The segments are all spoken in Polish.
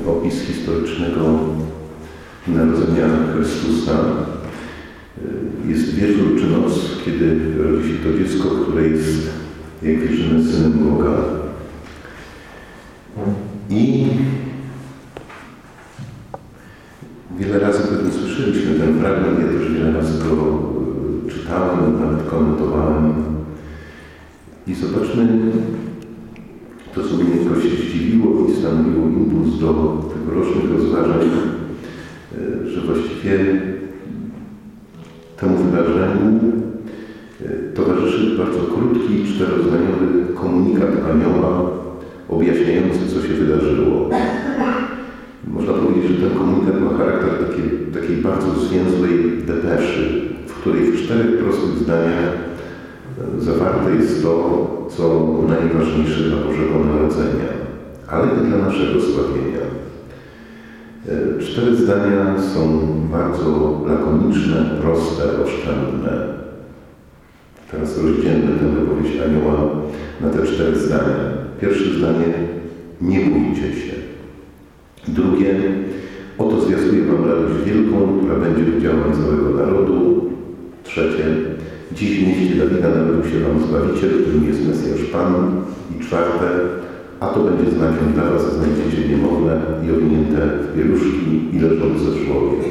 opis historycznego narodzenia Chrystusa. Jest wieczór czy noc, kiedy rodzi się to dziecko, które jest, jak wierzymy, Synem Boga. I wiele razy pewnie słyszeliśmy ten fragment, ja też wiele razy go czytałem, nawet komentowałem. I zobaczmy, to co mnie jakoś zdziwiło i stanowiło impuls do tegorocznych rozważań, że właściwie temu wydarzeniu towarzyszy bardzo krótki, 4-zdaniowy komunikat anioła objaśniający, co się wydarzyło. Można powiedzieć, że ten komunikat ma charakter takiej bardzo zwięzłej depeszy, w której w 4 prostych zdaniach zawarte jest to, co najważniejsze dla Bożego Narodzenia, ale i dla naszego zbawienia. 4 zdania są bardzo lakoniczne, proste, oszczędne. Teraz rozdzielmy tę wypowiedź anioła na te 4 zdania. Pierwsze zdanie: nie bójcie się. Drugie: oto zwiastuję wam radość wielką, która będzie udziałem całego narodu. Trzecie: dziś w mieście Dawida narodził się wam Zbawiciel, którym jest Mesjasz Pan. I czwarte: a to będzie znakiem dla was, znajdziecie niemowlę i owinięte w pieluszki i leżące w żłobie.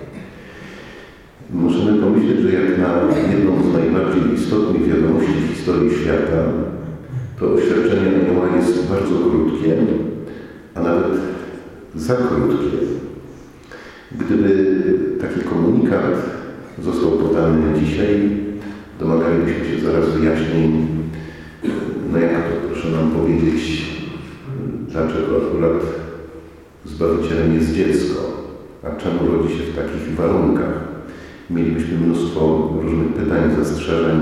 Możemy pomyśleć, że jak na jedną z najbardziej istotnych wiadomości w historii świata, to oświadczenie anioła jest bardzo krótkie, a nawet za krótkie. Gdyby taki komunikat został podany dzisiaj, domagalibyśmy się zaraz wyjaśnień, no jak to, proszę nam powiedzieć, dlaczego akurat Zbawicielem jest dziecko, a czemu rodzi się w takich warunkach. Mielibyśmy mnóstwo różnych pytań, zastrzeżeń.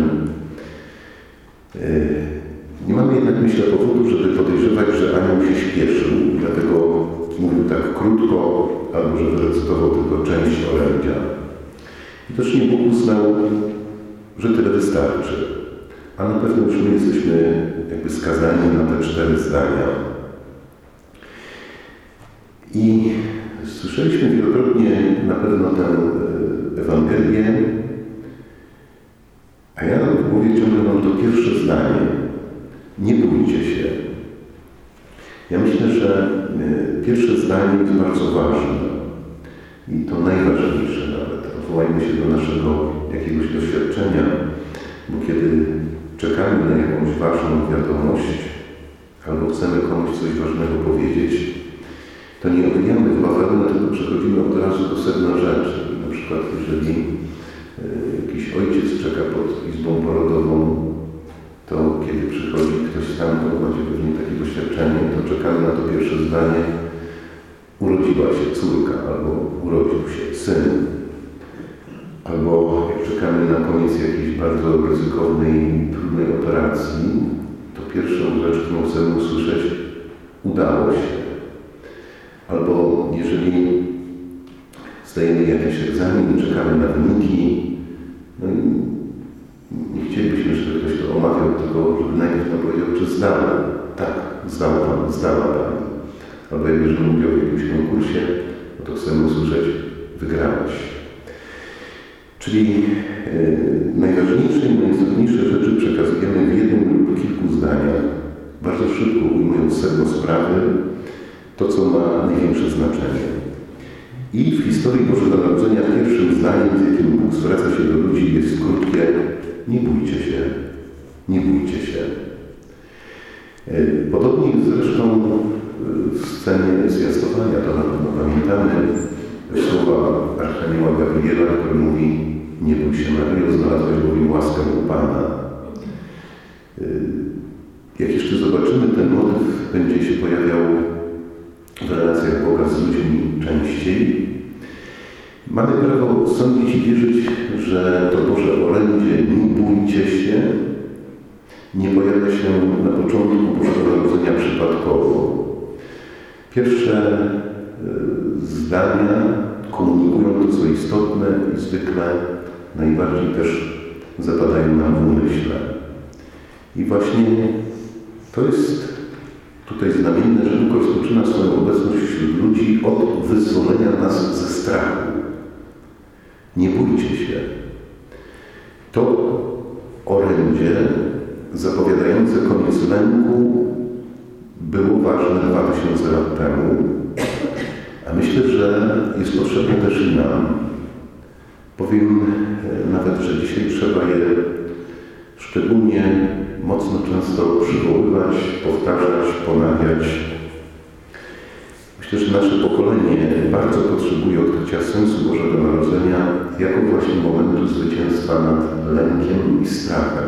Nie mamy jednak, myślę, powodu, żeby podejrzewać, że anioł się śpieszył, dlatego mówił tak krótko, albo że wyrecytował tylko część orędzia. Widocznie Bóg uznał, że tyle wystarczy. A na pewno już my jesteśmy jakby skazani na te 4 zdania. I słyszeliśmy wielokrotnie na pewno tę Ewangelię, a ja w głowie ciągle mam to pierwsze zdanie: nie bójcie się. Ja myślę, że pierwsze zdanie jest bardzo ważne i to najważniejsze nawet. Odwołajmy się do naszego jakiegoś doświadczenia, bo kiedy czekamy na jakąś ważną wiadomość albo chcemy komuś coś ważnego powiedzieć, to nie owijamy w bawełnę, tylko przechodzimy od razu do sedna rzeczy. Na przykład jeżeli jakiś ojciec czeka pod izbą porodową, to kiedy przychodzi ktoś stamtąd, macie pewnie takie doświadczenie, to czekamy na to pierwsze zdanie: urodziła się córka, albo urodził się syn. Albo jak czekamy na koniec jakiejś bardzo ryzykownej, trudnej operacji, to pierwszą rzecz, którą chcemy usłyszeć: udało się. Albo jeżeli zdajemy jakiś egzamin, czekamy na wyniki, no i nie chcielibyśmy, żeby ktoś to omawiał, tylko żeby najpierw nam powiedział, czy zdał. Tak, zdał Pan, zdała Pani. Albo jak bierzemy udział w jakimś konkursie, no to chcemy usłyszeć: wygrałeś. Czyli najważniejsze i najistotniejsze rzeczy przekazujemy w jednym lub kilku zdaniach, bardzo szybko ujmując sedno sprawy, to, co ma największe znaczenie. I w historii Bożego Narodzenia pierwszym zdaniem, z jakim Bóg zwraca się do ludzi, jest krótkie: nie bójcie się, nie bójcie się. Podobnie zresztą w scenie zwiastowania, to na pewno pamiętamy słowa Archanioła Gabriela, który mówi: nie bój się, Maryjo, znalazłaś bowiem łaskę u Pana. Jak jeszcze zobaczymy, ten motyw będzie się pojawiał w relacjach Boga z ludźmi częściej. Mamy prawo sądzić i wierzyć, że to Boże orędzie nie bójcie się nie pojawia się na początku Bożego Narodzenia przypadkowo. Pierwsze zdania komunikują to, co istotne i zwykle najbardziej też zapadają nam w umyśle. I właśnie to jest tutaj znamienne, że Bóg rozpoczyna swoją obecność wśród ludzi od wyzwolenia nas ze strachu. Nie bójcie się. To orędzie zapowiadające koniec lęku było ważne 2000 lat temu, a myślę, że jest potrzebne też i nam. Powiem nawet, że dzisiaj trzeba je szczególnie mocno często przywoływać, powtarzać, ponawiać. Myślę, że nasze pokolenie bardzo potrzebuje odkrycia sensu Bożego Narodzenia jako właśnie momentu zwycięstwa nad lękiem i strachem.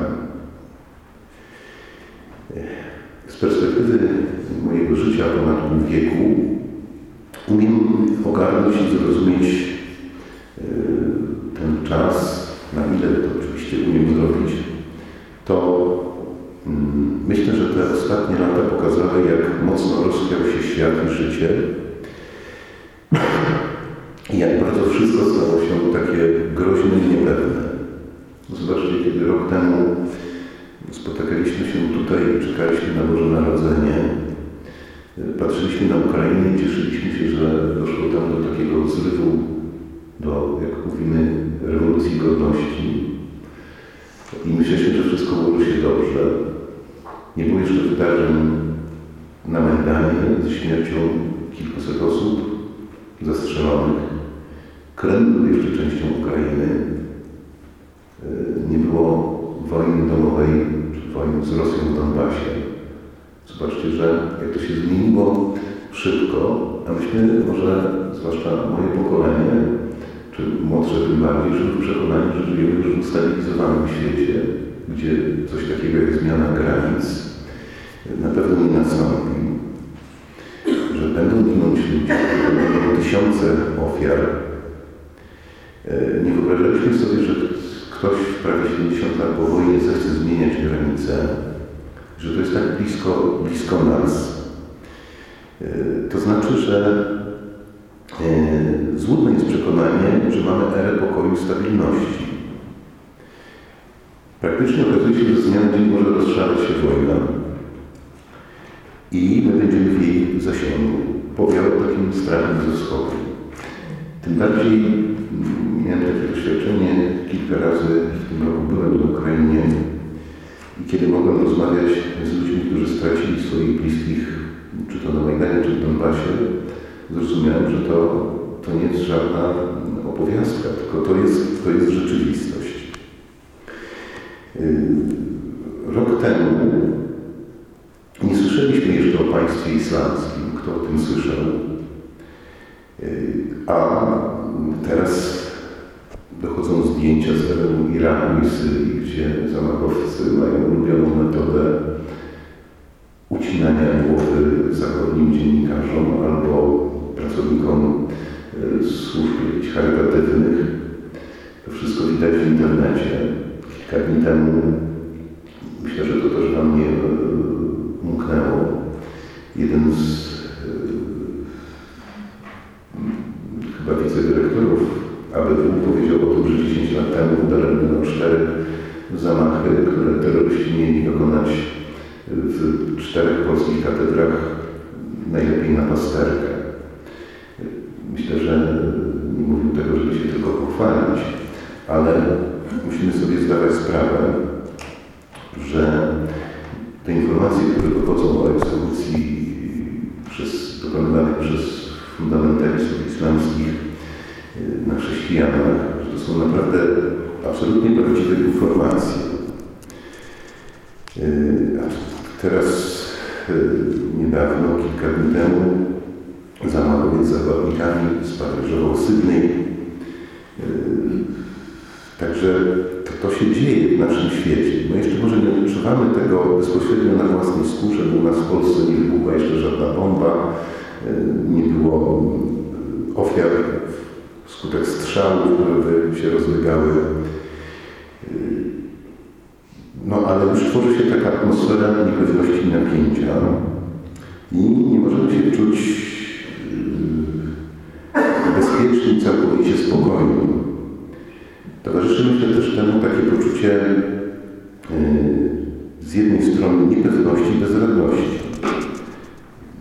Z perspektywy mojego życia ponad pół wieku umiem ogarnąć i zrozumieć ten czas, na ile to oczywiście umiem zrobić, to myślę, że te ostatnie lata pokazały, jak mocno rozchwiał się świat i życie i jak bardzo wszystko stało się takie groźne i niepewne. Zobaczcie, kiedy rok temu spotykaliśmy się tutaj i czekaliśmy na Boże Narodzenie, patrzyliśmy na Ukrainę i cieszyliśmy się, że doszło tam do takiego zrywu, do, jak mówimy, rewolucji godności. I myśleliśmy, że wszystko ułoży się dobrze. Nie było jeszcze wydarzeń na Majdanie ze śmiercią kilkuset osób zastrzelonych. Krym był jeszcze częścią Ukrainy. Nie było wojny domowej, czy wojny z Rosją w Donbasie. Zobaczcie, że jak to się zmieniło szybko, a myśmy, może zwłaszcza moje pokolenie, czy młodsze tym bardziej, żyły przekonani, że żyjemy już w ustabilizowanym świecie, gdzie coś takiego jak zmiana granic na pewno nie nastąpi, że będą ginąć ludzie, że będą tysiące ofiar. Nie wyobrażaliśmy sobie, że ktoś w prawie 70 lat po wojnie zechce zmieniać granice, że to jest tak blisko nas. To znaczy, że złudne jest przekonanie, że mamy erę pokoju i stabilności. Praktycznie okazuje się, że z dnia na dzień może rozszaleć się wojna i my będziemy w jej zasięgu. Powiał takim strachem ze wschodu. Tym bardziej miałem takie doświadczenie, kilka razy w tym roku byłem na Ukrainie i kiedy mogłem rozmawiać z ludźmi, którzy stracili swoich bliskich, czy to na Majdanie, czy w Donbasie, zrozumiałem, że to nie jest żadna opowiastka, tylko to jest rzeczywistość. Rok temu nie słyszeliśmy jeszcze o państwie islamskim, kto o tym słyszał. A teraz dochodzą zdjęcia z terenu Iranu i Syrii, gdzie zamachowcy mają ulubioną metodę ucinania głowy zachodnim dziennikarzom albo pracownikom służb charytatywnych. To wszystko widać w internecie. Kilka dni temu, myślę, że to też na mnie umknęło, jeden z chyba wicedyrektorów ABW powiedział o tym, że 10 lat temu udarzono 4 zamachy, które terroryści mieli dokonać w 4 polskich katedrach, najlepiej na pasterkę. Myślę, że nie mówił tego, żeby się tylko pochwalić, ale musimy sobie zdawać sprawę, że te informacje, które dochodzą o egzekucji dokonywanych przez fundamentalistów islamskich na chrześcijanach, że to są naprawdę absolutnie prawdziwe informacje. Teraz niedawno, kilka dni temu, zamachowiec z zakładnikami sparyżował Sydney. Także to się dzieje w naszym świecie. My jeszcze może nie odczuwamy tego bezpośrednio na własnej skórze, bo u nas w Polsce nie wybuchła jeszcze żadna bomba, nie było ofiar wskutek strzałów, które by się rozlegały. No ale już tworzy się taka atmosfera niepewności i napięcia i nie możemy się czuć bezpieczni, całkowicie spokojni. Towarzyszy, myślę, też temu takie poczucie z jednej strony niepewności i bezradności.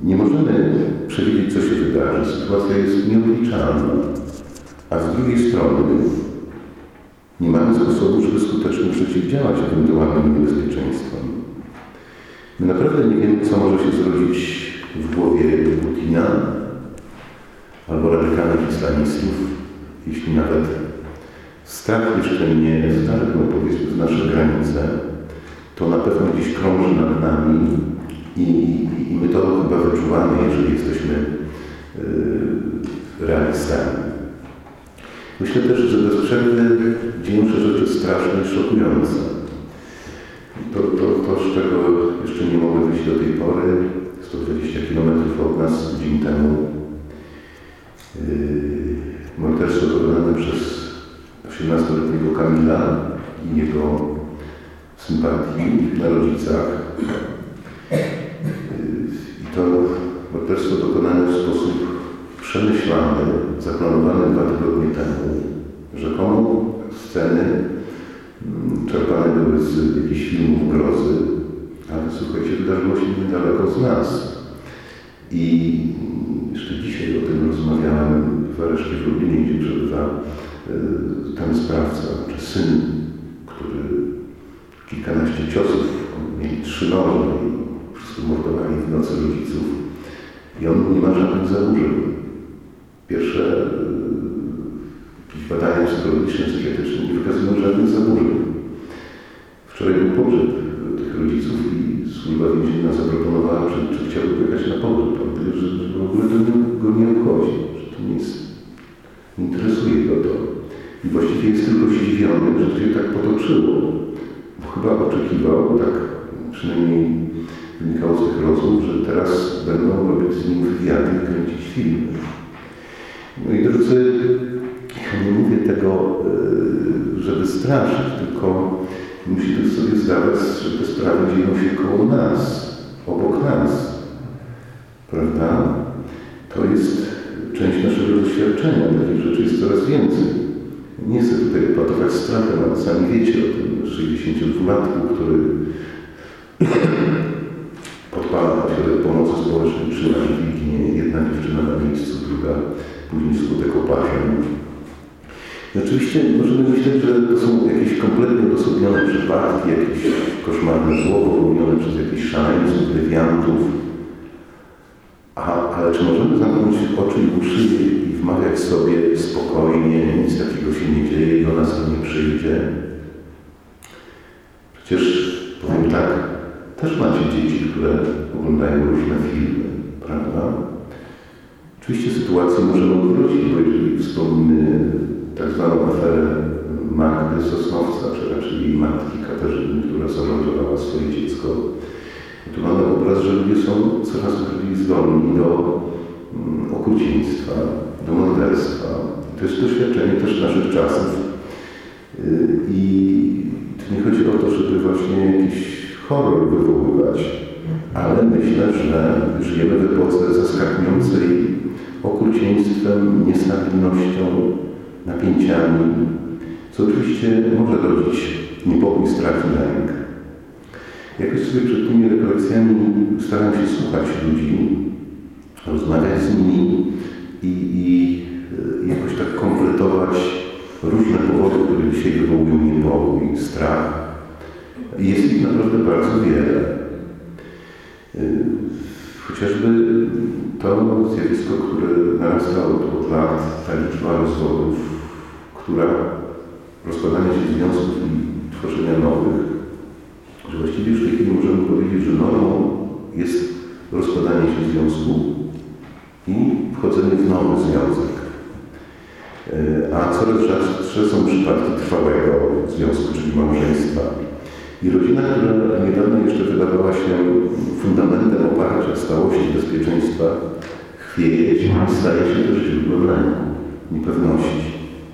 Nie możemy przewidzieć, co się wydarzy. Sytuacja jest nieobliczalna. A z drugiej strony nie mamy sposobu, żeby skutecznie przeciwdziałać ewentualnym niebezpieczeństwom. My naprawdę nie wiemy, co może się zrodzić w głowie Putina albo radykalnych islamistów, jeśli nawet strach jeszcze nie wtargnął, powiedzmy, w nasze granice, to na pewno gdzieś krąży nad nami i my to chyba wyczuwamy, jeżeli jesteśmy realistami. Myślę też, że bez przerwy dzieją się rzeczy straszne i szokujące. To, z czego jeszcze nie mogę wyjść do tej pory, 120 km od nas tydzień temu, morderstwo dokonane przez 18-letniego Kamila i jego sympatii na rodzicach. I to morderstwo dokonane w sposób przemyślany, zaplanowany 2 tygodnie temu. Rzekomo sceny czerpane były z jakichś filmów grozy, ale słuchajcie, wydarzyło się niedaleko z nas. I jeszcze dzisiaj o tym rozmawiałem w areszcie w Lublinie, gdzie przebywa ten sprawca, czy syn, który kilkanaście ciosów, mieli 3 noże i po prostu mordowali w nocy rodziców. I on nie ma żadnych zaburzeń. Pierwsze jakieś badania psychologiczne, psychiatryczne nie wykazują żadnych zaburzeń. Wczoraj był pogrzeb tych rodziców i służba więzienna zaproponowała, czy chciałby pojechać na pogrzeb. On powiedział, że w ogóle to go nie obchodzi, że to nie interesuje go to. I właściwie jest tylko zdziwiony, że to się tak potoczyło. Bo chyba oczekiwał, tak przynajmniej wynikało z tych rozmów, że teraz będą robić z nim wywiady i kręcić filmy. No i drodzy, ja nie mówię tego, żeby straszyć, tylko musimy sobie zdawać, że te sprawy dzieją się koło nas, obok nas. Prawda? To jest część naszego doświadczenia. Takich rzeczy jest coraz więcej. Nie chcę tutaj epatować strachem, ale sami wiecie o tym 62-latku, który podpala ośrodek pomocy społecznej, trzyma dźwignię, jedna dziewczyna na miejscu, druga później wskutek oparzeń. I oczywiście możemy myśleć, że to są jakieś kompletnie odosobnione przypadki, jakieś koszmarne zło popełnione przez jakichś szaleńców, dewiantów. Ale czy możemy zamknąć oczy i uszy i wmawiać sobie spokojnie, nic takiego się nie dzieje i do nas to nie przyjdzie? Przecież, powiem tak, też macie dzieci, które oglądają różne filmy, prawda? Oczywiście sytuację możemy odwrócić, bo jeżeli wspomnimy tak zwaną aferę Magdy Sosnowca, czy raczej jej matki Katarzyny, która zamordowała swoje dziecko, tu mamy obraz, że ludzie są coraz bardziej zdolni do okrucieństwa, do morderstwa. To jest doświadczenie też naszych czasów. I tu nie chodzi o to, żeby właśnie jakiś horror wywoływać, ale myślę, że żyjemy w epoce zaskakującej okrucieństwem, niestabilnością, napięciami, co oczywiście może rodzić niepokój, strach i lęk. Jakoś sobie przed tymi rekolekcjami staram się słuchać ludzi, rozmawiać z nimi i jakoś tak kompletować różne powody, które dzisiaj wywołują niepokój, strach. I jest ich naprawdę bardzo wiele. Chociażby to zjawisko, które narasta od lat, ta liczba rozwodów, która rozkładania się związków i tworzenia nowych, że właściwie już w tej chwili możemy powiedzieć, że normą jest rozkładanie się związku i wchodzenie w nowy związek. A coraz rzadsze są przypadki trwałego związku, czyli małżeństwa. I rodzina, która niedawno jeszcze wydawała się fundamentem oparcia stałości i bezpieczeństwa, chwieje się i staje się też źródłem lęku, niepewności.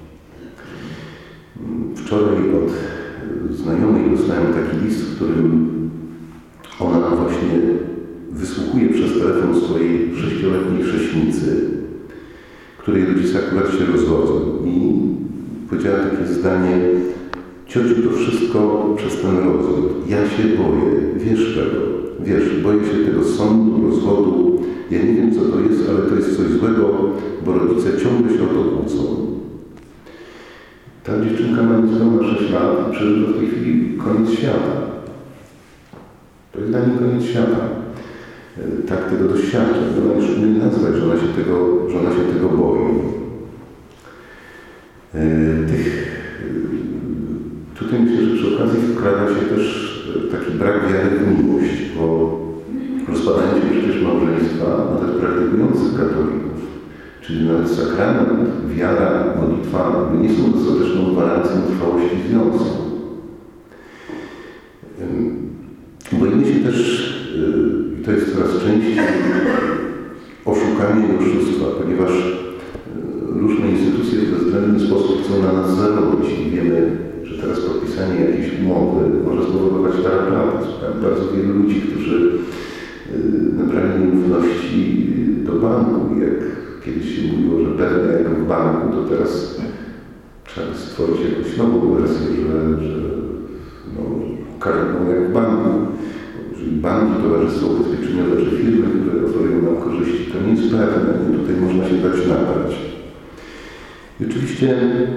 Wczoraj od znajomej dostałem taki list, w którym ona właśnie wysłuchuje przez telefon swojej 6-letniej chrześnicy, której rodzice akurat się rozwodzą. I powiedziała takie zdanie: ciociu, to wszystko przez ten rozwód. Ja się boję. wiesz tego, wiesz, boję się tego sądu, rozwodu, ja nie wiem co to jest, ale to jest coś złego, bo rodzice ciągle się o to kłócą. Ta dziewczynka ma niespełna 6 lat i przeżywa w tej chwili koniec świata. To jest dla niej koniec świata. Tak tego doświadcza. Ona już umie nazwać, że ona się tego boi. Tutaj myślę, że przy okazji wkrada się też taki brak wiary w miłość, bo rozpadają się przecież małżeństwa nawet praktykujących katolików. Czyli nawet sakrament, wiara, modlitwa nie są dostateczną gwarancją trwałości związku. Boimy się też, to jest coraz częściej, oszukania i oszustwa, ponieważ różne instytucje w bezwzględny sposób chcą na nas zarobić i wiemy, że teraz podpisanie jakiejś umowy może spowodować tarapaty. Słuchałem bardzo wielu ludzi, którzy nabrali nieufności do banku. Jak kiedyś się mówiło, że pewnie jak w banku, to teraz trzeba stworzyć jakąś nową wersję, że kartą jak w banku. Czyli banki, towarzystwo ubezpieczeniowe czy firmy, które oferują nam korzyści, to nie jest pewne. Tutaj można się dać nabrać. I oczywiście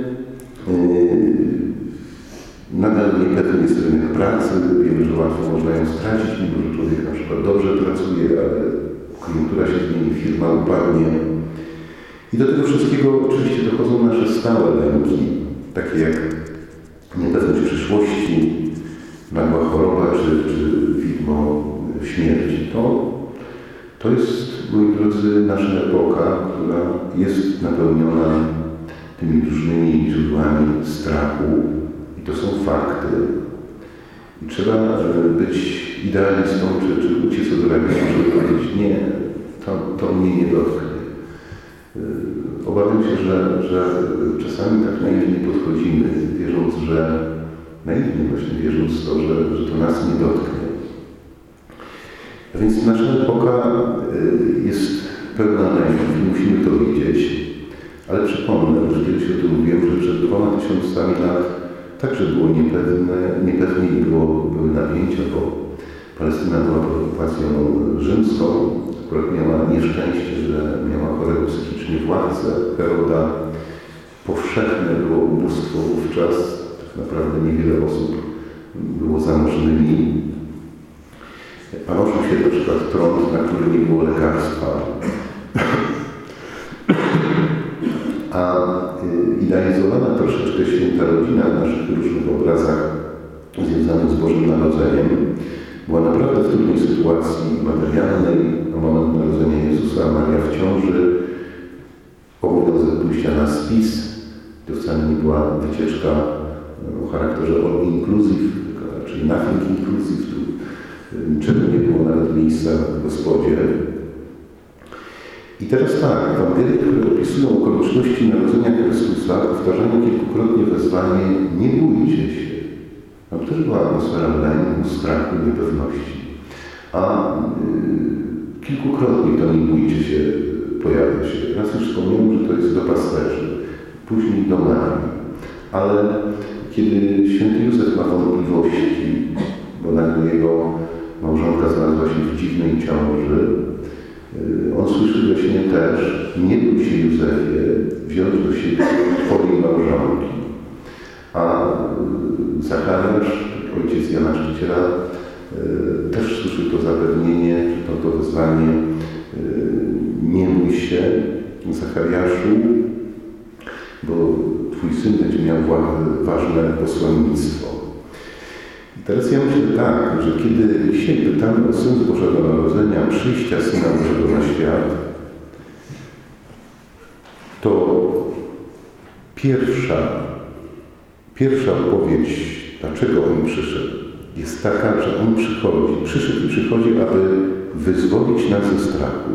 nadal niepewny jest rynek pracy. Wiemy, że łatwo można ją stracić, mimo że człowiek na przykład dobrze pracuje, ale koniunktura się zmieni, firma upadnie. I do tego wszystkiego oczywiście dochodzą nasze stałe lęki, takie jak niepewność przyszłości, nagła choroba czy widmo śmierci. To jest, moi drodzy, nasza epoka, która jest napełniona tymi różnymi źródłami strachu. I to są fakty. I trzeba być idealistą, czy uciec od ramienia, żeby powiedzieć, nie, to mnie nie dotknie. Obawiam się, że czasami tak naiwnie podchodzimy, wierząc, że to nas nie dotknie. A więc nasza epoka jest pełna lęków i musimy to widzieć. Ale przypomnę, że kiedyś o tym mówiłem, że przed 2000 lat także było niepewnie i były napięcia, bo Palestyna była pod okupacją rzymską. Akurat miała nieszczęście, że miała chorego psychicznie władcę Heroda. Powszechne było ubóstwo wówczas. Tak naprawdę niewiele osób było zamożnymi. Panoszył się na przykład trąd, na którym nie było lekarstwa. A idealizowana troszeczkę święta rodzina w naszych różnych obrazach związanych z Bożym Narodzeniem była naprawdę w trudnej sytuacji materialnej. Na moment narodzenia Jezusa Maria w ciąży, obowiązek pójścia na spis. To wcale nie była wycieczka o charakterze all inclusive, czyli nothing inclusive. Tu niczego nie było, nawet miejsca w gospodzie. I teraz tak, Ewangelie, które opisują okoliczności narodzenia Chrystusa, powtarzają kilkukrotnie wezwanie nie bójcie się. Tam też była atmosfera lęku, strachu, niepewności. A kilkukrotnie to nie bójcie się pojawia się. Raz już wspomniałem, że to jest do pasterzy, później do Marii. Ale kiedy święty Józef ma wątpliwości, bo nagle jego małżonka znalazła się w dziwnej ciąży, on słyszy we śnie też, nie bój się Józefie, wziąć do siebie twojej małżonki. A Zachariasz, ojciec Jana Chrzciciela, też słyszy to zapewnienie, to wezwanie, nie bój się, Zachariaszu, bo twój syn będzie miał ważne posłannictwo. I teraz ja myślę tak, że kiedy dzisiaj pytamy o sens Bożego Narodzenia, przyjścia Syna Bożego na świat, to pierwsza odpowiedź, dlaczego On przyszedł, jest taka, że On przyszedł i przychodzi, aby wyzwolić nas ze strachu.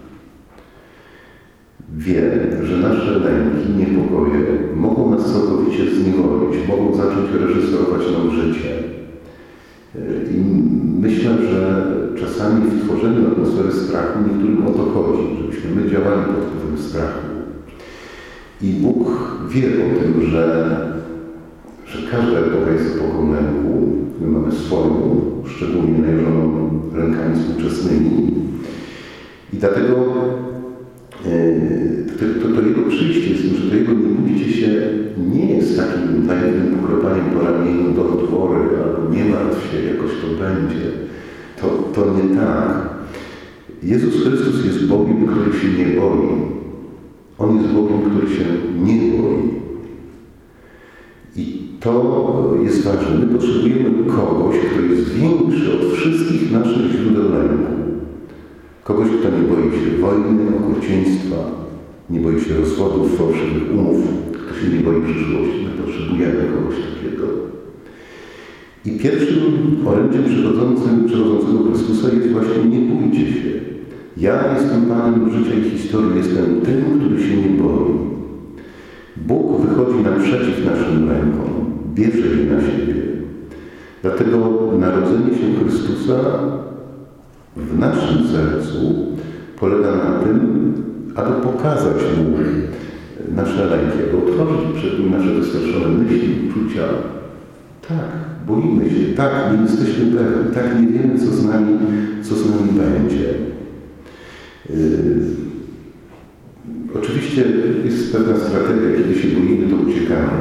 Wie, że nasze lęki, niepokoje mogą nas całkowicie zniewolić, mogą zacząć reżyserować nam życie. I myślę, że czasami w tworzeniu atmosfery strachu niektórym o to chodzi, żebyśmy my działali pod wpływem strachu. I Bóg wie o tym, że każda epoka jest epoką lęku. My mamy swoją, szczególnie najeżoną rękami współczesnymi. I dlatego to jego przyjście jest, że to jego nie bójcie się nie jest takim naiwnym pokropaniem po ramieniu don't worry, albo nie martw się, jakoś to będzie. To nie tak. Jezus Chrystus jest Bogiem, który się nie boi. On jest Bogiem, który się nie boi. I to jest ważne. My potrzebujemy kogoś, kto jest większy od wszystkich naszych źródeł lęku. Kogoś, kto nie boi się wojny, okrucieństwa, nie boi się rozwodów, fałszywych umów, kto się nie boi przyszłości. My potrzebujemy kogoś takiego. I pierwszym orędziem przewodzącego Chrystusa jest właśnie nie bójcie się. Ja jestem Panem życia i historii, jestem tym, który się nie boi. Bóg wychodzi naprzeciw naszym lękom, bierze je na siebie. Dlatego narodzenie się Chrystusa w naszym sercu polega na tym, aby pokazać Mu nasze lęki, aby otworzyć przed Nim nasze wystraszone myśli, uczucia. Tak, boimy się, tak, nie jesteśmy pewni, tak, nie wiemy, co z nami będzie. Oczywiście jest pewna strategia, kiedy się boimy, to uciekamy.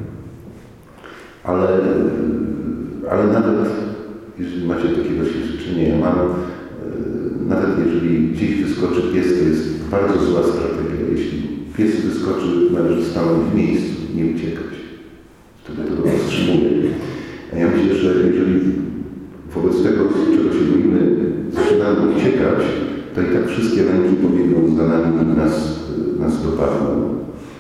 Ale nawet, jeżeli macie takie doświadczenie, ja mam, nawet jeżeli gdzieś wyskoczy pies, to jest bardzo zła strategia. Jeśli pies wyskoczy, należy stanąć w miejscu, nie uciekać. Wtedy to go wstrzymuje. A ja myślę, że jeżeli wobec tego, czego się boimy, zaczynamy uciekać, to i tak wszystkie lęki pobiegną za nami i nas dopadną.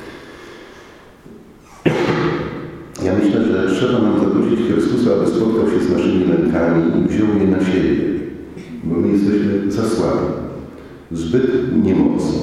Ja myślę, że trzeba nam zaprosić Chrystusa, aby spotkał się z naszymi lękami i wziął je na siebie, bo my jesteśmy za słabi, zbyt niemocni.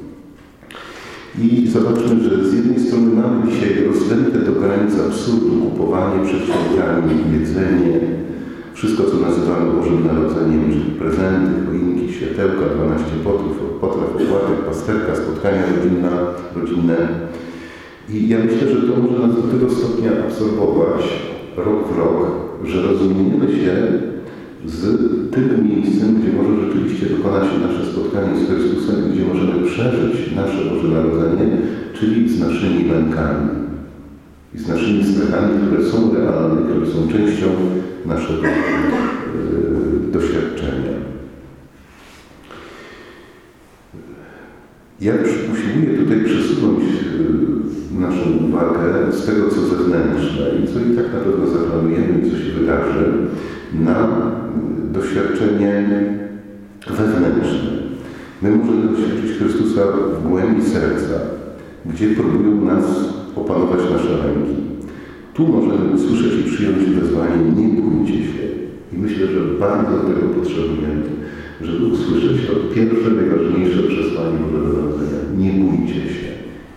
I zobaczmy, że z jednej strony mamy dzisiaj rozdęte do granic absurdu kupowanie przed świętami, jedzenie, wszystko, co nazywamy Bożym Narodzeniem, czyli prezenty, choinki, światełka, 12 potraw, opłatek, pasterka, spotkania rodzinne. I ja myślę, że to może nas do tego stopnia absorbować rok w rok, że rozumiemy się z tym miejscem, gdzie może rzeczywiście dokonać się nasze spotkanie z Chrystusem, gdzie możemy przeżyć nasze Boże Narodzenie, czyli z naszymi lękami i z naszymi strachami, które są realne, które są częścią naszego doświadczenia. Ja usiłuję tutaj przesunąć naszą uwagę z tego, co zewnętrzne i co i tak na pewno zaplanujemy i co się wydarzy, na doświadczenie wewnętrzne. My możemy doświadczyć Chrystusa w głębi serca, gdzie próbują nas opanować nasze lęki. Tu możemy usłyszeć i przyjąć wezwanie, nie bójcie się. I myślę, że bardzo tego potrzebujemy, żeby usłyszeć to pierwsze, najważniejsze przesłanie Bożego Narodzenia. Nie bójcie się.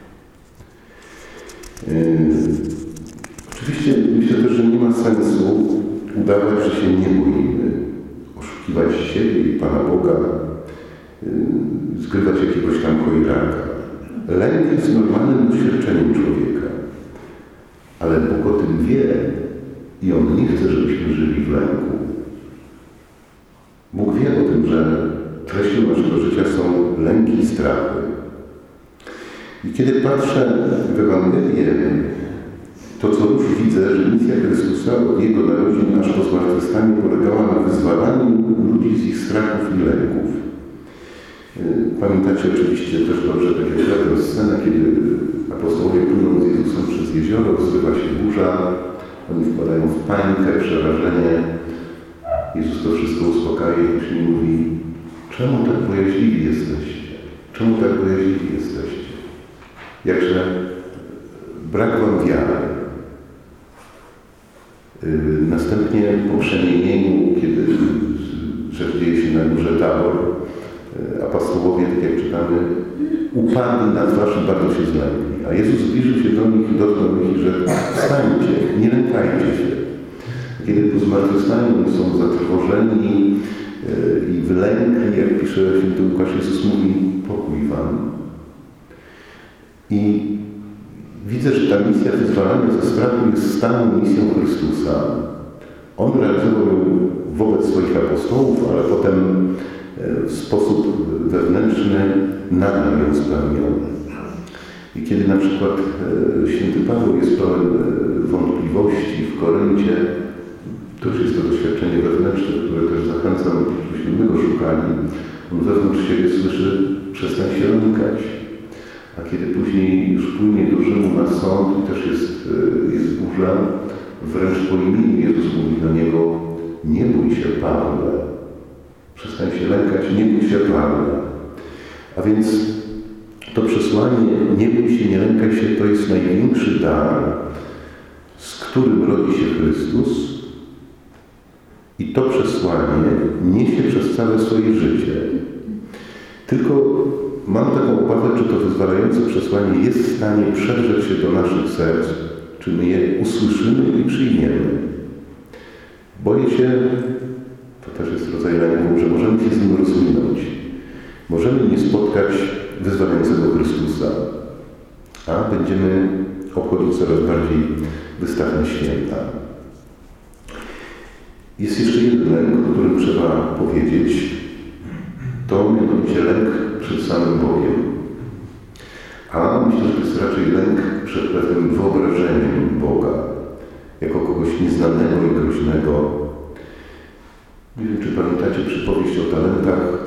Oczywiście myślę też, że nie ma sensu udawać, że się nie boimy, oszukiwać siebie i Pana Boga, skrywać jakiegoś tam chojraka. Lęk jest normalnym doświadczeniem człowieka, ale Bóg o tym wie i On nie chce, żebyśmy żyli w lęku. Bóg wie o tym, że treścią naszego życia są lęki i strachy. I kiedy patrzę w Ewangelię, to co już widzę, że misja Chrystusa od Jego narodzin aż po zmartwychwstanie polegała na wyzwalaniu ludzi z ich strachów i lęków. Pamiętacie oczywiście też dobrze, tak jak ja, tę scenę, kiedy apostołowie płyną z Jezusem przez jezioro, zrywa się burza, oni wpadają w panikę, przerażenie. Jezus to wszystko uspokaja i mówi, czemu tak bojaźliwi jesteście? Czemu tak bojaźliwi jesteście? Jakże brak wam wiary. Następnie po przemienieniu, kiedy rzecz dzieje się na górze Tabor, apostołowie, tak jak czytamy, upadli na twarz i bardzo się zlękli. A Jezus zbliżył się do nich i dotknął ich, że wstańcie, nie lękajcie się. Kiedy po zmartwychwstaniu są zatrwożeni i wylękli, jak pisze święty Łukasz, Jezus mówi, pokój wam. I widzę, że ta misja wyzwalania ze strachu jest stałą misją Chrystusa. On realizował ją wobec swoich apostołów, ale potem w sposób wewnętrzny nadal ją spełniał. I kiedy na przykład święty Paweł jest pełen wątpliwości w Koryncie, to już jest to doświadczenie wewnętrzne, które też zachęcam, żebyśmy go szukali. On wewnątrz siebie słyszy: przestań się lękać. A kiedy później już płynie do Rzymu na sąd i też jest burza, wręcz po imieniu Jezus mówi do niego: nie bój się, Pawle. Przestań się lękać, nie bój się, Pawle. A więc to przesłanie nie bój się, nie lękaj się, to jest największy dar, z którym rodzi się Chrystus. I to przesłanie niesie przez całe swoje życie. Tylko mam taką obawę, czy to wyzwalające przesłanie jest w stanie przedrzeć się do naszych serc, czy my je usłyszymy i przyjmiemy. Boję się, to też jest rodzaj lęku, że możemy się z nim rozwinąć. Możemy nie spotkać wyzwalającego Chrystusa, a będziemy obchodzić coraz bardziej wystawne święta. Jest jeszcze jeden lęk, o którym trzeba powiedzieć. To mianowicie lęk przed samym Bogiem. A myślę, że to jest raczej lęk przed pewnym wyobrażeniem Boga jako kogoś nieznanego i groźnego. Nie wiem, czy pamiętacie przypowieść o talentach.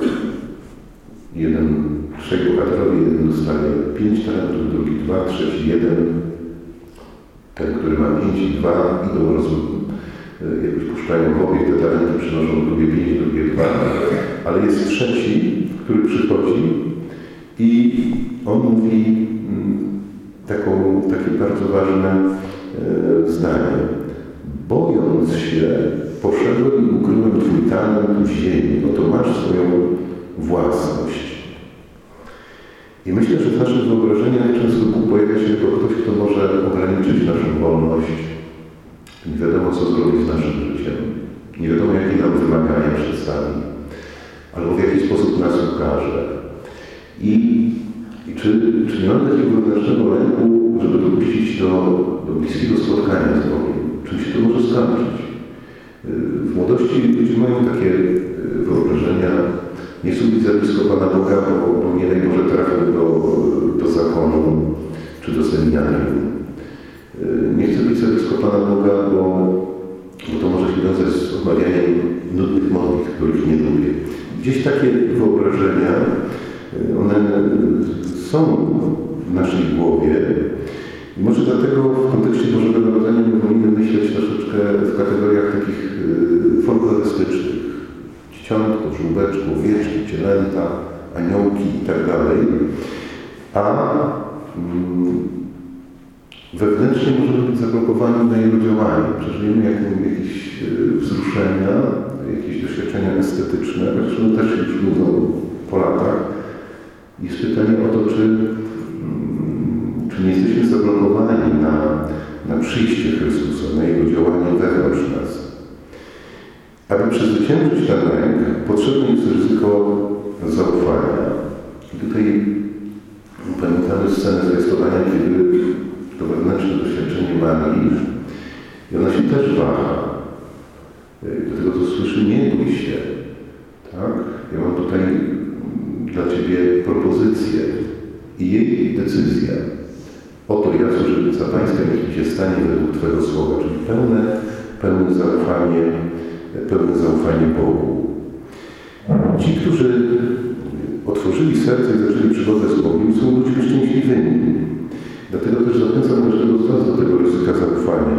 Trzej bohaterowie, jeden dostaje 5 talentów, drugi 2, trzeci 1. Ten, który ma 5 i 2, idą jakoś puszczają w obie, te talenty przynoszą drugie 5, drugie 2. Ale jest trzeci, który przychodzi i on mówi takie bardzo ważne zdanie. Bojąc się, poszedłem i ukryłem twój talent w ziemi. No to masz swoją własność. I myślę, że w naszych wyobrażeniach często Bóg pojawia się jako ktoś, kto może ograniczyć naszą wolność. Nie wiadomo, co zrobić z naszym życiem. Nie wiadomo, jakie nam wymagania przedstawi. Albo w jaki sposób nas ukaże. I czy nie mam takiego wewnętrznego lęku, żeby dopuścić do bliskiego spotkania z Bogiem? Czym się to może skończyć? W młodości ludzie mają takie wyobrażenia: nie chcą być za blisko Pana Boga, bo nie daj Boże trafią do zakonu czy do seminarium. Nie chcę być za blisko Pana Boga, bo to może się wiązać z odmawianiem nudnych modlitw, których nie lubię. Gdzieś takie wyobrażenia, one są w naszej głowie. I może dlatego w kontekście Bożego Narodzenia my powinny myśleć troszeczkę w kategoriach takich folklorystycznych. Dzieciątko, żółbeczko, owieczki, cielęta, aniołki i tak dalej. A wewnętrznie możemy być zablokowani na jego działanie. Przeżyjemy jakieś wzruszenia, jakieś doświadczenia estetyczne, chociaż one też już mówią po latach. Jest pytanie o to, czy nie jesteśmy zablokowani na przyjście Chrystusa, na Jego działanie wewnątrz nas. Aby przezwyciężyć ten lęk, potrzebne jest ryzyko zaufania. I tutaj pamiętamy scenę zwiastowania, kiedy to wewnętrzne doświadczenie Marii, i ona się też waha. Do tego, co słyszy, nie bój się. Tak? Ja mam tutaj dla Ciebie propozycję i jej decyzja. Oto ja, służebnica Pańska, niech mi się stanie według Twego słowa, czyli pełne zaufanie Bogu. Ci, którzy otworzyli serce i zaczęli przygodę z Bogiem, są ludźmi szczęśliwymi. Dlatego też zachęcam każdego z nas do tego ryzyka zaufania,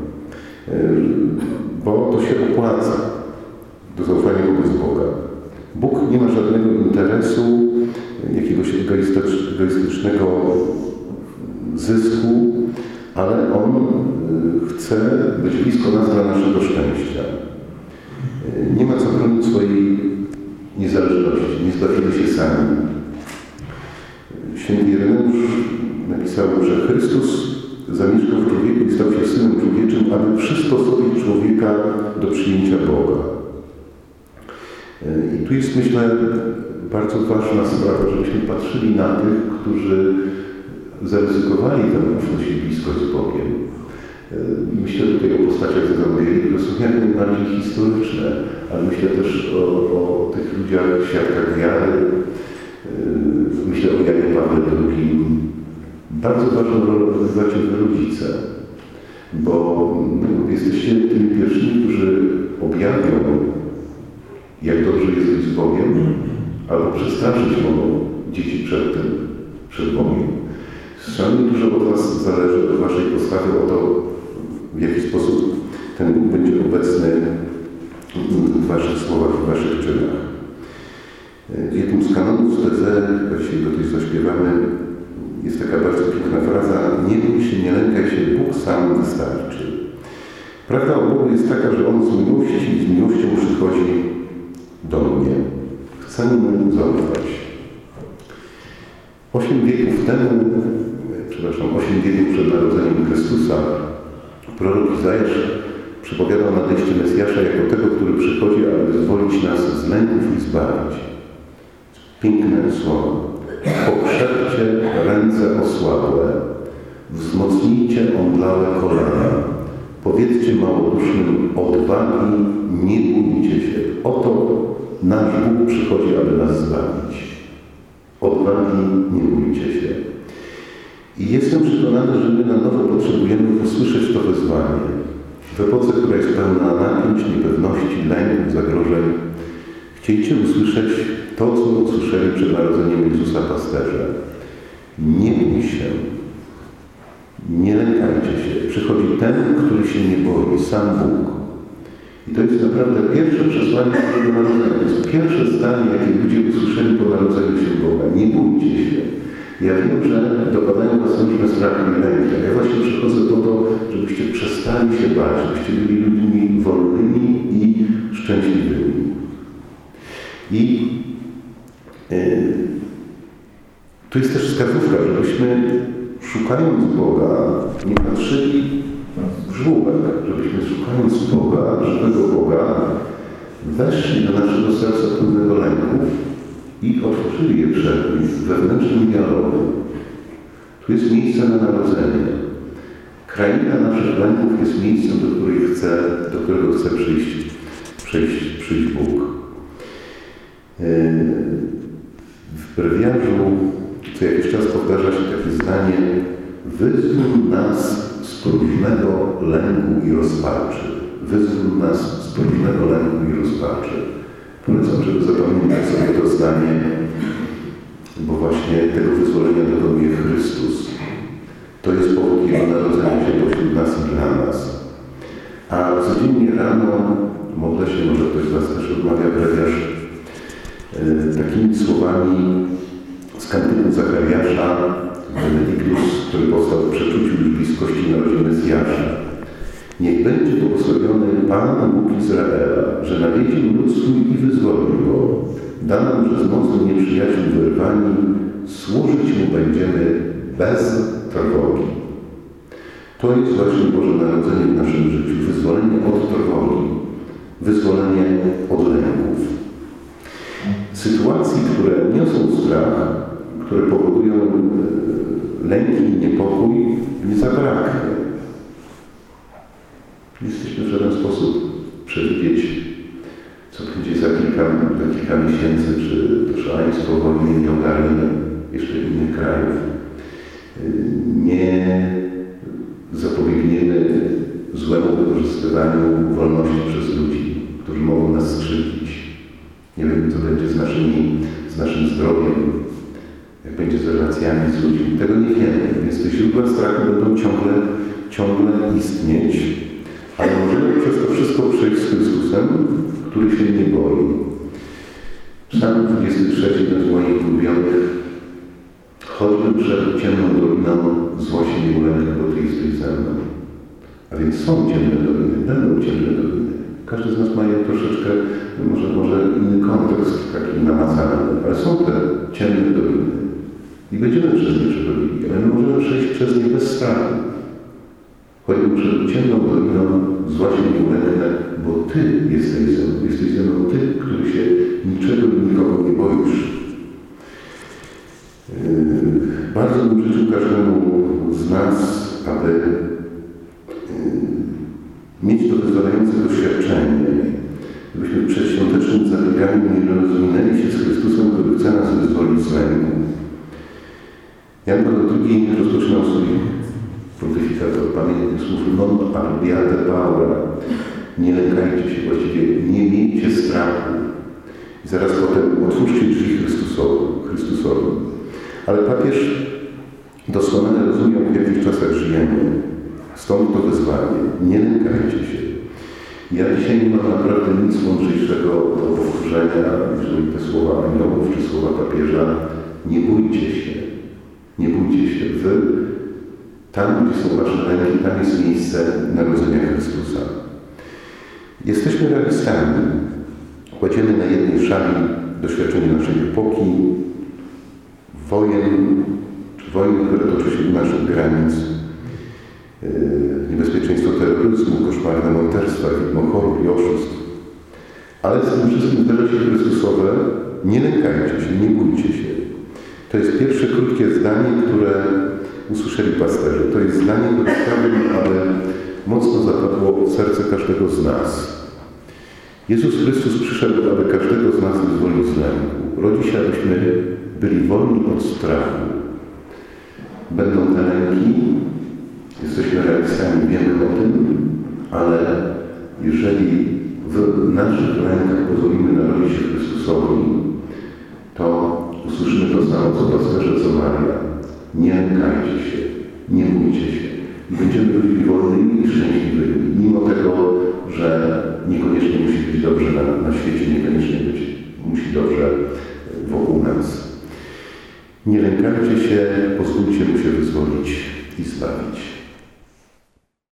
bo to się opłaca, do zaufania wobec Boga. Bóg nie ma żadnego interesu, jakiegoś egoistycznego zysku, ale On chce być blisko nas dla naszego szczęścia. Nie ma co bronić swojej niezależności, nie zbawimy się sami. Święty Ireneusz napisał, że Chrystus zamieszkał w człowieku i stał się Synem Człowieczym, aby przysposobić człowieka do przyjęcia Boga. I tu jest, myślę, bardzo ważna sprawa, żebyśmy patrzyli na tych, którzy zaryzykowali tę ufność i bliskość z Bogiem. Myślę tutaj o postaciach z Ewangelii, które są jak najbardziej historyczne, ale myślę też o tych ludziach, świadkach wiary. Myślę o Janie Pawle II. Bardzo ważną rolę odgrywacie wy rodzice, bo jesteście tymi pierwszymi, którzy objawią, jak dobrze jest być z Bogiem, albo przestraszyć mogą dzieci przed Bogiem. Szalenie dużo od was zależy, od waszej postawy, o to, w jaki sposób ten Bóg będzie obecny w waszych słowach, w waszych czynach. W jednym z kanonów z TZ, właściwie do tej zaśpiewamy, jest taka bardzo piękna fraza: nie bój się, nie lękaj się, Bóg sam wystarczy. Prawda o Bogu jest taka, że On z miłości i z miłością przychodzi do mnie. Chcę Mu zaufać. 8 wieków przed narodzeniem Chrystusa, prorok Izajasz przepowiadał nadejście Mesjasza jako tego, który przychodzi, aby wyzwolić nas z lęków i zbawić. Piękne słowa. Pokrzepcie ręce osłabłe, wzmocnijcie omdlałe kolana. Powiedzcie małodusznym: odwagi, nie bójcie się. Oto nasz Bóg przychodzi, aby nas zbawić. Odwagi, nie bójcie się. I jestem przekonany, że my na nowo potrzebujemy usłyszeć to wezwanie. W epoce, która jest pełna napięć, niepewności, lęków, zagrożeń, chciejcie usłyszeć to, co usłyszeli przed narodzeniem Jezusa pasterze. Nie bój się, nie lękajcie się. Przychodzi ten, który się nie boi, sam Bóg. I to jest naprawdę pierwsze przesłanie Bożego Narodzenia. To jest pierwsze zdanie, jakie ludzie usłyszeli po narodzeniu się Boga. Nie bójcie się. Ja wiem, że dopadają was różne strachy i lęki. Ja właśnie przychodzę po to, żebyście przestali się bać, żebyście byli ludźmi wolnymi i szczęśliwymi. I tu jest też wskazówka, żebyśmy szukając Boga nie patrzyli w żłóbek, żebyśmy szukając Boga, żywego Boga, weszli do naszego serca pełnego lęków i otworzyli je przed nim w wewnętrznym dialogu. Tu jest miejsce na narodzenie. Kraina naszych lęków jest miejscem, do którego chce przyjść Bóg. W brewiarzu co jakiś czas powtarza się takie zdanie: wyzwól nas z próżnego lęku i rozpaczy. Wyzwól nas z próżnego lęku i rozpaczy. Polecam, żeby zapamiętać sobie to zdanie, bo właśnie tego wyzwolenia dokonuje Chrystus. To jest powód Jego narodzenia się pośród nas i dla nas. A codziennie rano modlę się, może ktoś z was też odmawia brewiarz, takimi słowami z kantyku Zachariasza, Benedictus, który powstał w przeczuciu już bliskości narodzin Mesjasza. Niech będzie błogosławiony Pan Bóg Izraela, że nawiedził lud swój i wyzwolił go. Da nam, że z mocy nieprzyjaciół wyrwani, służyć Mu będziemy bez trwogi. To jest właśnie Boże Narodzenie w naszym życiu. Wyzwolenie od trwogi, wyzwolenie od lęków. Sytuacji, które niosą strach, które powodują lęki i niepokój, nie zabraknie. Nie jesteśmy w żaden sposób przewidzieć, co będzie za kilka miesięcy, czy to szaleństwo wojny nie ogarnie jeszcze innych krajów. Nie zapobiegniemy złemu wykorzystywaniu wolności przez ludzi, którzy mogą nas skrzywdzić. Nie wiem, co będzie z naszym zdrowiem, jak będzie z relacjami z ludźmi. Tego nie wiemy, więc te źródła strachu będą ciągle istnieć, ale możemy przez to wszystko przejść z Chrystusem, który się nie boi. Psalm 23, jeden z moich ulubionych: choćbym przed ciemną doliną, zło się nie ulęknę, bo Ty jesteś ze mną. A więc są ciemne doliny, będą ciemne doliny. Każdy z nas ma je troszeczkę, może inny kontekst taki namacalny, ale są te ciemne doliny. I będziemy przez nie przechodzili, ale my możemy przejść przez nie bez strachu. Choćbym przed ciemną doliną, zła się nie ulęknę, bo Ty jesteś ze mną, Ty, który się niczego i nikogo nie boisz. Bardzo bym życzył każdemu z nas, aby mieć to wyzwalające doświadczenie, Gdybyśmy w przedświątecznym zabieganiu nie rozminęli się z Chrystusem, który chce nas wyzwolić z lęku. Jan Paweł II rozpoczynał swój pontyfikat od pamiętnych słów non arbiate paura. Nie lękajcie się, właściwie nie miejcie strachu. I zaraz potem otwórzcie drzwi Chrystusowi. Ale papież doskonale rozumiał, w jakich czasach żyjemy. Stąd to wezwanie. Nie lękajcie się. Ja dzisiaj nie mam naprawdę nic mądrzejszego do powtórzenia, jeżeli te słowa aniołów czy słowa papieża. Nie bójcie się. Nie bójcie się. Wy, tam gdzie są wasze ręki, tam jest miejsce narodzenia Chrystusa. Jesteśmy realistami. Kładziemy na jednej szali doświadczenie naszej epoki, wojen, które toczy się u naszych granic, niebezpieczeństwo terroryzmu, koszmarne morderstwa, widmo chorób i oszustw. Ale z tym wszystkim zdarza się Chrystusowe. Nie lękajcie się, nie bójcie się. To jest pierwsze krótkie zdanie, które usłyszeli pasterze. To jest zdanie, które sprawiło, aby mocno zapadło w serce każdego z nas. Jezus Chrystus przyszedł, aby każdego z nas wyzwolić z lęku. Rodzi się, abyśmy byli wolni od strachu. Będą te lęki, jesteśmy realistami, wiemy o tym, ale jeżeli w naszych rękach pozwolimy narodzić się Chrystusowi, to usłyszymy to samo, co pasterze, co Maria. Nie lękajcie się, nie bójcie się. I będziemy byli wolnymi i szczęśliwymi, mimo tego, że niekoniecznie musi być dobrze na świecie, niekoniecznie musi dobrze wokół nas. Nie lękajcie się, pozwólcie mu się wyzwolić i zbawić.